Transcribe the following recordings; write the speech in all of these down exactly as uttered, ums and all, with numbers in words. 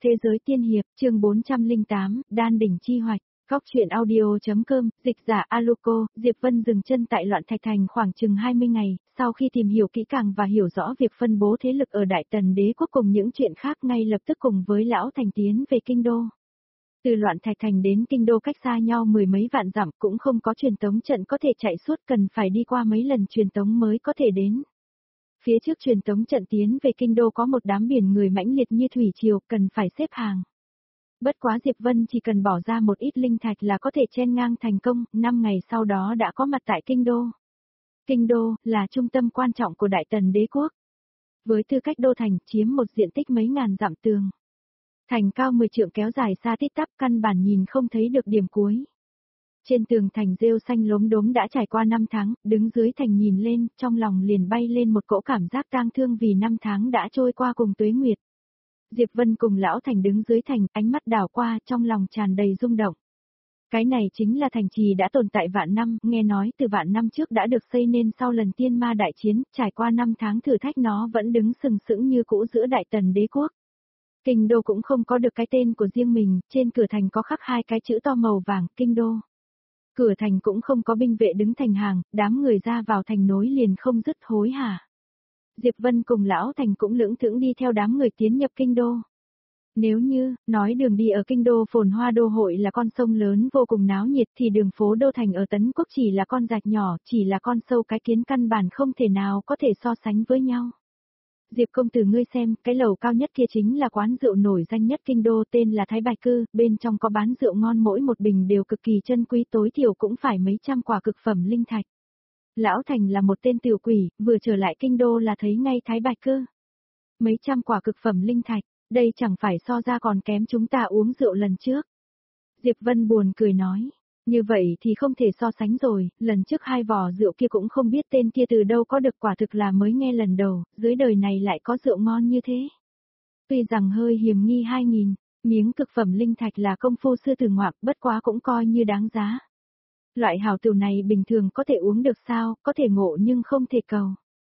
Thế giới tiên hiệp, chương bốn trăm lẻ tám, đan đỉnh chi hoạch. Góc truyện audio.com, dịch giả Aluko, Diệp Vân dừng chân tại Loạn Thạch Thành khoảng chừng hai mươi ngày, sau khi tìm hiểu kỹ càng và hiểu rõ việc phân bố thế lực ở Đại Tần Đế quốc cùng những chuyện khác ngay lập tức cùng với Lão Thành tiến về Kinh Đô. Từ Loạn Thạch Thành đến Kinh Đô cách xa nhau mười mấy vạn dặm cũng không có truyền tống trận có thể chạy suốt, cần phải đi qua mấy lần truyền tống mới có thể đến. Phía trước truyền tống trận tiến về Kinh Đô có một đám biển người mãnh liệt như thủy triều, cần phải xếp hàng. Bất quá Diệp Vân chỉ cần bỏ ra một ít linh thạch là có thể chen ngang thành công, năm ngày sau đó đã có mặt tại Kinh Đô. Kinh Đô là trung tâm quan trọng của Đại Tần Đế quốc. Với tư cách đô thành, chiếm một diện tích mấy ngàn dặm tường. Thành cao mười trượng kéo dài xa tít tắp, căn bản nhìn không thấy được điểm cuối. Trên tường thành rêu xanh lốm đốm đã trải qua năm tháng, đứng dưới thành nhìn lên, trong lòng liền bay lên một cỗ cảm giác tang thương vì năm tháng đã trôi qua cùng tuế nguyệt. Diệp Vân cùng Lão Thành đứng dưới thành, ánh mắt đảo qua, trong lòng tràn đầy rung động. Cái này chính là thành trì đã tồn tại vạn năm, nghe nói từ vạn năm trước đã được xây nên sau lần tiên ma đại chiến, trải qua năm tháng thử thách nó vẫn đứng sừng sững như cũ giữa Đại Tần Đế quốc. Kinh Đô cũng không có được cái tên của riêng mình, trên cửa thành có khắc hai cái chữ to màu vàng, Kinh Đô. Cửa thành cũng không có binh vệ đứng thành hàng, đám người ra vào thành nối liền không dứt hối hả. Diệp Vân cùng Lão Thành cũng lững thững đi theo đám người tiến nhập Kinh Đô. Nếu như, nói đường đi ở Kinh Đô phồn hoa đô hội là con sông lớn vô cùng náo nhiệt thì đường phố đô thành ở Tấn Quốc chỉ là con rạch nhỏ, chỉ là con sâu cái kiến, căn bản không thể nào có thể so sánh với nhau. Diệp công tử ngươi xem, cái lầu cao nhất kia chính là quán rượu nổi danh nhất Kinh Đô, tên là Thái Bạch Cư, bên trong có bán rượu ngon, mỗi một bình đều cực kỳ chân quý, tối thiểu cũng phải mấy trăm quả cực phẩm linh thạch. Lão Thành là một tên tiểu quỷ, vừa trở lại Kinh Đô là thấy ngay Thái Bạch Cư. Mấy trăm quả cực phẩm linh thạch, đây chẳng phải so ra còn kém chúng ta uống rượu lần trước. Diệp Vân buồn cười nói. Như vậy thì không thể so sánh rồi, lần trước hai vò rượu kia cũng không biết tên kia từ đâu có được, quả thực là mới nghe lần đầu, dưới đời này lại có rượu ngon như thế. Tuy rằng hơi hiểm nghi hai nghìn, miếng cực phẩm linh thạch là công phu sư tử ngoạm, bất quá cũng coi như đáng giá. Loại hảo tiểu này bình thường có thể uống được sao, có thể ngộ nhưng không thể cầu.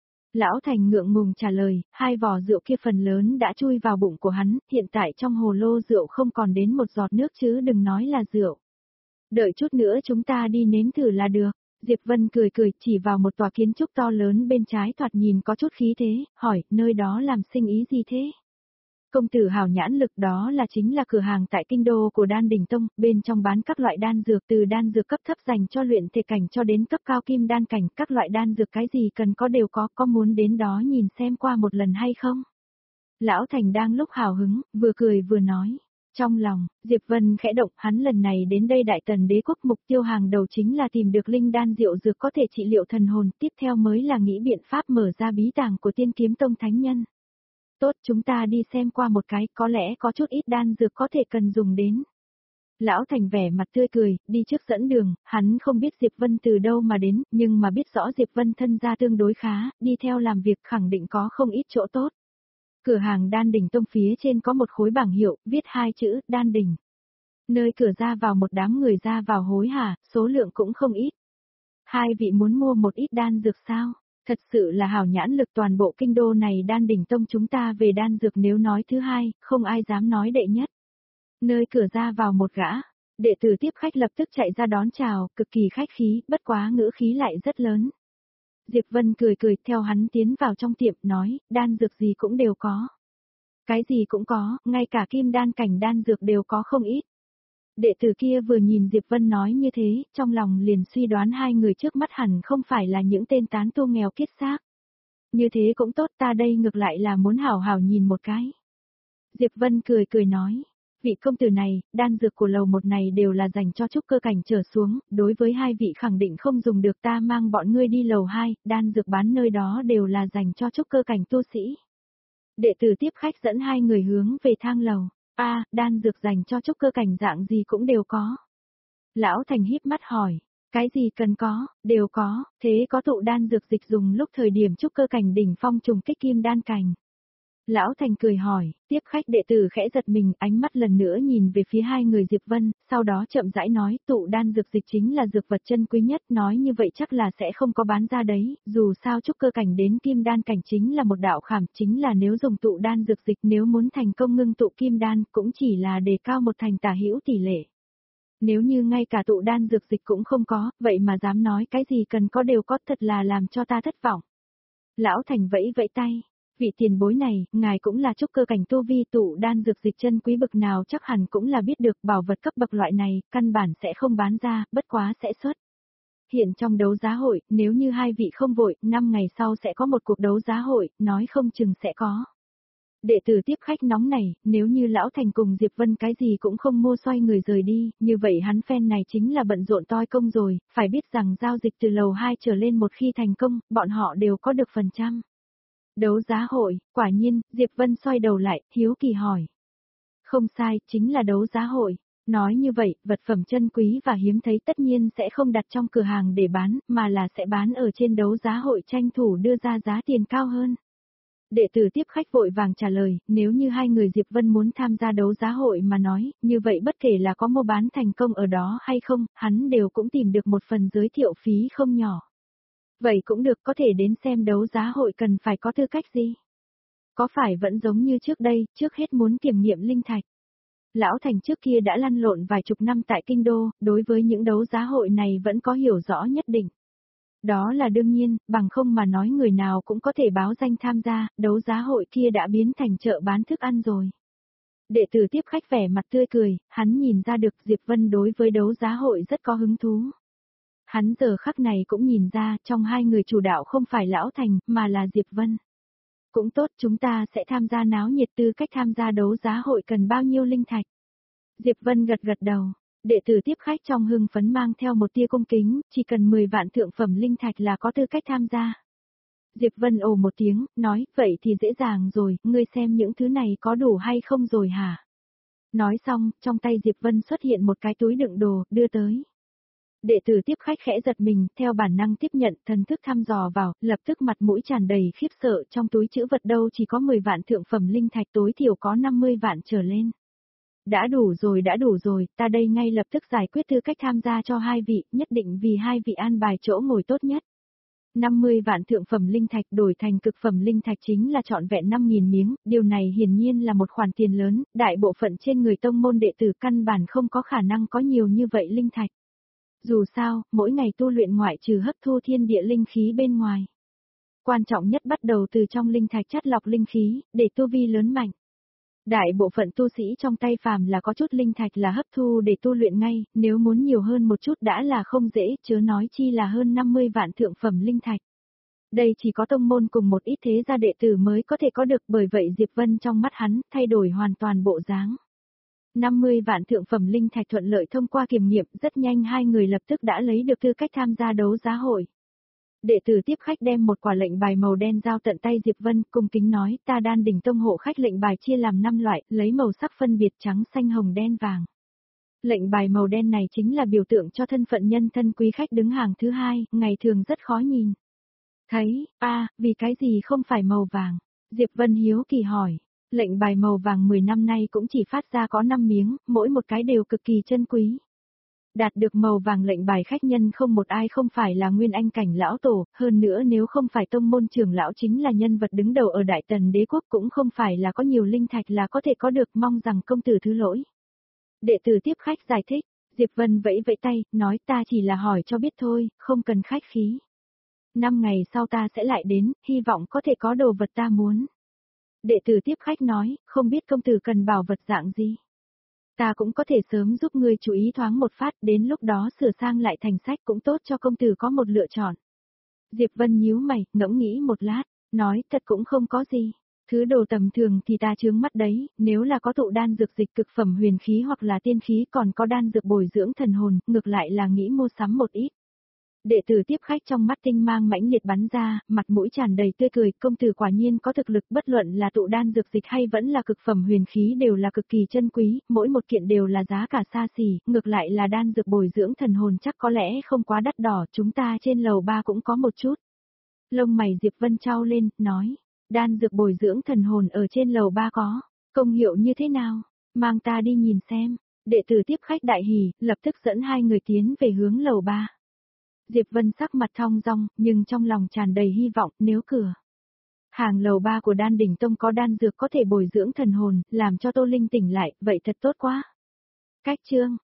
Lão Thành ngượng ngùng trả lời, hai vò rượu kia phần lớn đã chui vào bụng của hắn, hiện tại trong hồ lô rượu không còn đến một giọt nước chứ đừng nói là rượu. Đợi chút nữa chúng ta đi nếm thử là được. Diệp Vân cười cười chỉ vào một tòa kiến trúc to lớn bên trái thoạt nhìn có chút khí thế, hỏi, nơi đó làm sinh ý gì thế? Công tử hào nhãn lực, đó là chính là cửa hàng tại Kinh Đô của Đan Đỉnh Tông, bên trong bán các loại đan dược từ đan dược cấp thấp dành cho luyện thể cảnh cho đến cấp cao kim đan cảnh, các loại đan dược cái gì cần có đều có, có muốn đến đó nhìn xem qua một lần hay không? Lão Thành đang lúc hào hứng, vừa cười vừa nói. Trong lòng, Diệp Vân khẽ động, hắn lần này đến đây Đại Tần Đế quốc mục tiêu hàng đầu chính là tìm được linh đan diệu dược có thể trị liệu thần hồn, tiếp theo mới là nghĩ biện pháp mở ra bí tàng của Tiên Kiếm Tông thánh nhân. Tốt, chúng ta đi xem qua một cái, có lẽ có chút ít đan dược có thể cần dùng đến. Lão Thành vẻ mặt tươi cười, đi trước dẫn đường, hắn không biết Diệp Vân từ đâu mà đến, nhưng mà biết rõ Diệp Vân thân gia tương đối khá, đi theo làm việc khẳng định có không ít chỗ tốt. Cửa hàng Đan Đỉnh Tông phía trên có một khối bảng hiệu, viết hai chữ, Đan Đỉnh. Nơi cửa ra vào một đám người ra vào hối hả, số lượng cũng không ít. Hai vị muốn mua một ít đan dược sao? Thật sự là hảo nhãn lực, toàn bộ Kinh Đô này Đan Đỉnh Tông chúng ta về đan dược nếu nói thứ hai, không ai dám nói đệ nhất. Nơi cửa ra vào một gã, đệ tử tiếp khách lập tức chạy ra đón chào, cực kỳ khách khí, bất quá ngữ khí lại rất lớn. Diệp Vân cười cười theo hắn tiến vào trong tiệm nói, đan dược gì cũng đều có. Cái gì cũng có, ngay cả kim đan cảnh đan dược đều có không ít. Đệ tử kia vừa nhìn Diệp Vân nói như thế, trong lòng liền suy đoán hai người trước mắt hẳn không phải là những tên tán tu nghèo kiết xác. Như thế cũng tốt, ta đây ngược lại là muốn hảo hảo nhìn một cái. Diệp Vân cười cười nói. Vị công tử này, đan dược của lầu một này đều là dành cho trúc cơ cảnh trở xuống, đối với hai vị khẳng định không dùng được, ta mang bọn ngươi đi lầu hai, đan dược bán nơi đó đều là dành cho trúc cơ cảnh tu sĩ. Đệ tử tiếp khách dẫn hai người hướng về thang lầu, a à, đan dược dành cho trúc cơ cảnh dạng gì cũng đều có. Lão Thành híp mắt hỏi, cái gì cần có, đều có, thế có tụ đan dược dịch dùng lúc thời điểm trúc cơ cảnh đỉnh phong trùng kích kim đan cảnh. Lão Thành cười hỏi, tiếp khách đệ tử khẽ giật mình, ánh mắt lần nữa nhìn về phía hai người Diệp Vân, sau đó chậm rãi nói, tụ đan dược dịch chính là dược vật chân quý nhất, nói như vậy chắc là sẽ không có bán ra đấy, dù sao trúc cơ cảnh đến kim đan cảnh chính là một đạo khảm, chính là nếu dùng tụ đan dược dịch nếu muốn thành công ngưng tụ kim đan cũng chỉ là đề cao một thành tả hữu tỷ lệ. Nếu như ngay cả tụ đan dược dịch cũng không có, vậy mà dám nói cái gì cần có đều có, thật là làm cho ta thất vọng. Lão Thành vẫy vẫy tay. Vị tiền bối này, ngài cũng là trúc cơ cảnh tu vi, tụ đan dược dịch chân quý bực nào chắc hẳn cũng là biết được, bảo vật cấp bậc loại này, căn bản sẽ không bán ra, bất quá sẽ xuất hiện trong đấu giá hội, nếu như hai vị không vội, năm ngày sau sẽ có một cuộc đấu giá hội, nói không chừng sẽ có. Đệ tử tiếp khách nóng này, nếu như Lão Thành cùng Diệp Vân cái gì cũng không mua xoay người rời đi, như vậy hắn phen này chính là bận rộn toi công rồi, phải biết rằng giao dịch từ lầu hai trở lên một khi thành công, bọn họ đều có được phần trăm. Đấu giá hội, quả nhiên, Diệp Vân xoay đầu lại, hiếu kỳ hỏi. Không sai, chính là đấu giá hội. Nói như vậy, vật phẩm chân quý và hiếm thấy tất nhiên sẽ không đặt trong cửa hàng để bán, mà là sẽ bán ở trên đấu giá hội tranh thủ đưa ra giá tiền cao hơn. Đệ tử tiếp khách vội vàng trả lời, nếu như hai người Diệp Vân muốn tham gia đấu giá hội mà nói, như vậy bất kể là có mua bán thành công ở đó hay không, hắn đều cũng tìm được một phần giới thiệu phí không nhỏ. Vậy cũng được, có thể đến xem đấu giá hội cần phải có tư cách gì? Có phải vẫn giống như trước đây, trước hết muốn kiểm nghiệm linh thạch? Lão Thành trước kia đã lăn lộn vài chục năm tại Kinh Đô, đối với những đấu giá hội này vẫn có hiểu rõ nhất định. Đó là đương nhiên, bằng không mà nói người nào cũng có thể báo danh tham gia, đấu giá hội kia đã biến thành chợ bán thức ăn rồi. Đệ tử tiếp khách vẻ mặt tươi cười, hắn nhìn ra được Diệp Vân đối với đấu giá hội rất có hứng thú. Hắn giờ khắc này cũng nhìn ra trong hai người chủ đạo không phải Lão Thành mà là Diệp Vân. Cũng tốt, chúng ta sẽ tham gia náo nhiệt, tư cách tham gia đấu giá hội cần bao nhiêu linh thạch. Diệp Vân gật gật đầu, đệ tử tiếp khách trong hưng phấn mang theo một tia cung kính, chỉ cần mười vạn thượng phẩm linh thạch là có tư cách tham gia. Diệp Vân ồ một tiếng, nói, vậy thì dễ dàng rồi, ngươi xem những thứ này có đủ hay không rồi hả? Nói xong, trong tay Diệp Vân xuất hiện một cái túi đựng đồ, đưa tới. Đệ tử tiếp khách khẽ giật mình, theo bản năng tiếp nhận, thần thức thăm dò vào, lập tức mặt mũi tràn đầy khiếp sợ, trong túi trữ vật đâu chỉ có mười vạn thượng phẩm linh thạch, tối thiểu có năm mươi vạn trở lên. Đã đủ rồi, đã đủ rồi, ta đây ngay lập tức giải quyết tư cách tham gia cho hai vị, nhất định vì hai vị an bài chỗ ngồi tốt nhất. năm mươi vạn thượng phẩm linh thạch đổi thành cực phẩm linh thạch chính là trọn vẹn năm nghìn miếng, điều này hiển nhiên là một khoản tiền lớn, đại bộ phận trên người tông môn đệ tử căn bản không có khả năng có nhiều như vậy linh thạch. Dù sao, mỗi ngày tu luyện ngoại trừ hấp thu thiên địa linh khí bên ngoài. Quan trọng nhất bắt đầu từ trong linh thạch chất lọc linh khí, để tu vi lớn mạnh. Đại bộ phận tu sĩ trong tay phàm là có chút linh thạch là hấp thu để tu luyện ngay, nếu muốn nhiều hơn một chút đã là không dễ, chớ nói chi là hơn năm mươi vạn thượng phẩm linh thạch. Đây chỉ có tông môn cùng một ít thế gia đệ tử mới có thể có được, bởi vậy Diệp Vân trong mắt hắn thay đổi hoàn toàn bộ dáng. năm mươi vạn thượng phẩm linh thạch thuận lợi thông qua kiểm nghiệm, rất nhanh hai người lập tức đã lấy được tư cách tham gia đấu giá hội. Đệ tử tiếp khách đem một quả lệnh bài màu đen giao tận tay Diệp Vân, cung kính nói, ta Đan Đỉnh Tông hộ khách lệnh bài chia làm năm loại, lấy màu sắc phân biệt trắng, xanh, hồng, đen, vàng. Lệnh bài màu đen này chính là biểu tượng cho thân phận nhân thân quý khách đứng hàng thứ hai, ngày thường rất khó nhìn. Thấy, a, à, vì cái gì không phải màu vàng? Diệp Vân hiếu kỳ hỏi. Lệnh bài màu vàng mười năm nay cũng chỉ phát ra có năm miếng, mỗi một cái đều cực kỳ chân quý. Đạt được màu vàng lệnh bài khách nhân không một ai không phải là nguyên anh cảnh lão tổ, hơn nữa nếu không phải tông môn trưởng lão chính là nhân vật đứng đầu ở Đại Tần Đế quốc, cũng không phải là có nhiều linh thạch là có thể có được, mong rằng công tử thứ lỗi. Đệ tử tiếp khách giải thích, Diệp Vân vẫy vẫy tay, nói ta chỉ là hỏi cho biết thôi, không cần khách khí. Năm ngày sau ta sẽ lại đến, hy vọng có thể có đồ vật ta muốn. Đệ tử tiếp khách nói, không biết công tử cần bảo vật dạng gì. Ta cũng có thể sớm giúp ngươi chú ý thoáng một phát, đến lúc đó sửa sang lại thành sách cũng tốt cho công tử có một lựa chọn. Diệp Vân nhíu mày, ngẫm nghĩ một lát, nói thật cũng không có gì. Thứ đồ tầm thường thì ta chướng mắt đấy, nếu là có tụ đan dược dịch cực phẩm huyền khí hoặc là tiên khí, còn có đan dược bồi dưỡng thần hồn, ngược lại là nghĩ mua sắm một ít. Đệ tử tiếp khách trong mắt tinh mang mãnh liệt bắn ra, mặt mũi tràn đầy tươi cười, công tử quả nhiên có thực lực, bất luận là tụ đan dược dịch hay vẫn là cực phẩm huyền khí đều là cực kỳ chân quý, mỗi một kiện đều là giá cả xa xỉ, ngược lại là đan dược bồi dưỡng thần hồn chắc có lẽ không quá đắt đỏ, chúng ta trên lầu ba cũng có một chút. Lông mày Diệp Vân trao lên, nói, Đan dược bồi dưỡng thần hồn ở trên lầu ba có, công hiệu như thế nào? Mang ta đi nhìn xem. Đệ tử tiếp khách đại hỉ, lập tức dẫn hai người tiến về hướng lầu ba. Diệp Vân sắc mặt thong dong, nhưng trong lòng tràn đầy hy vọng, nếu cửa hàng lầu ba của Đan đỉnh tông có đan dược có thể bồi dưỡng thần hồn, làm cho Tô Linh tỉnh lại, vậy thật tốt quá. Cách chương